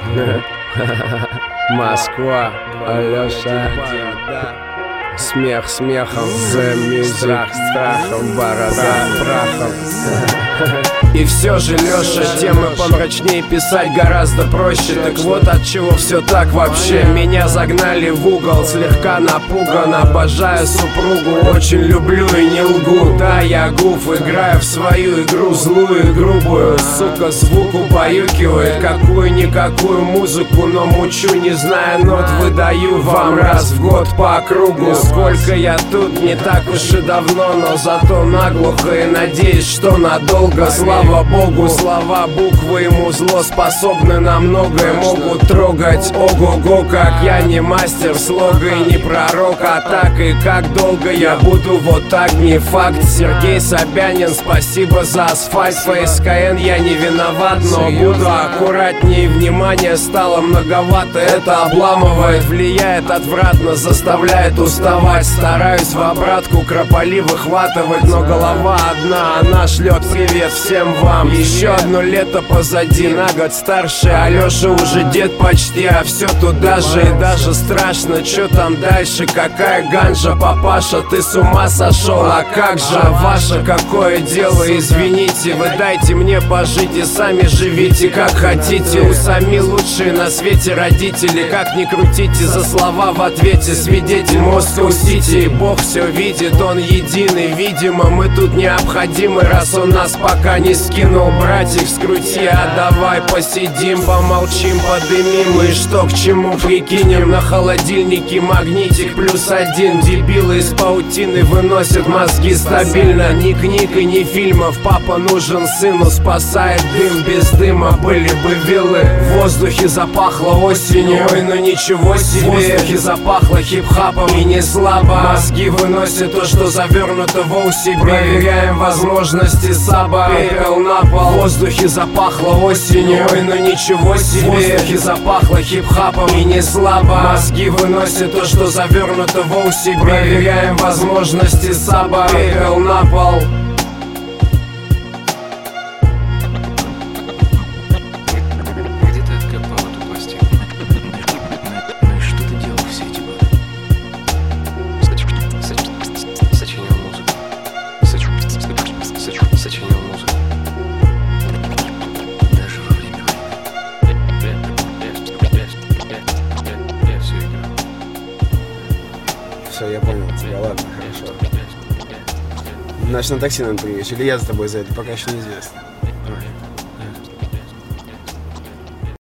Москва, Алёша. Смех смехом, The Music, страх страхом, борода прахом. И все же, Лёша, темы помрачнее писать гораздо проще. Так вот от чего все так вообще. Меня загнали в угол, слегка напуган. Обожаю супругу, очень люблю и не лгу. Да, я гуф, играю в свою игру злую и грубую. Сука, звук убаюкивает какую-никакую музыку, но мучу, не зная нот, выдаю вам раз в год по кругу. Сколько я тут, не так уж и давно, но зато наглухо и надеюсь, что надолго. Слава богу, слова, буквы ему зло способны на многое, могут трогать. Ого-го, как я не мастер слога и не пророк, а так и как долго я буду вот так, не факт. Сергей Собянин, спасибо за асфальт. ФСКН, я не виноват, но буду аккуратнее. Внимание стало многовато, это обламывает, влияет отвратно, заставляет уставать. Стараюсь в обратку крополи выхватывать, но голова одна, она шлет привет всем вам. Еще одно лето позади, на год старше. Алёша уже дед почти, а все туда же. И даже страшно, что там дальше, какая ганжа. Папаша, ты с ума сошел, а как же? А ваше какое дело, извините. Вы дайте мне пожить и сами живите как хотите. У сами лучшие на свете родители. Как ни крутите, за слова в ответе свидетель Москва-Сити. И Бог все видит, он единый. Видимо, мы тут необходимы, раз он нас пока не скинул. Братик, скрути, а давай посидим, помолчим, подымим. И что к чему прикинем? На холодильнике магнитик +1. Дебилы из паутины выносят мозги стабильно. Ни книг и ни фильмов, папа нужен сыну, спасает дым. Без дыма были бы виллы. В воздухе запахло осенью, ой, ну ничего себе. В воздухе запахло хип-хапом и не слабо. Мозги выносят то, что завернуто в оси. Проверяем возможности саба. Пепел на пол. В воздухе запахло осенью, ой, ну ничего себе. В воздухе запахло хип-хапом и не слабо. Мозги выносят то, что завернуто в оси. Проверяем возможности саба. Пепел на пол. Сочинял музыку. Даже во время войны. Я все играл. Все, я понял тебя, ладно, хорошо. Значит, на такси надо приедешь, или я за тобой за это, пока еще неизвестно.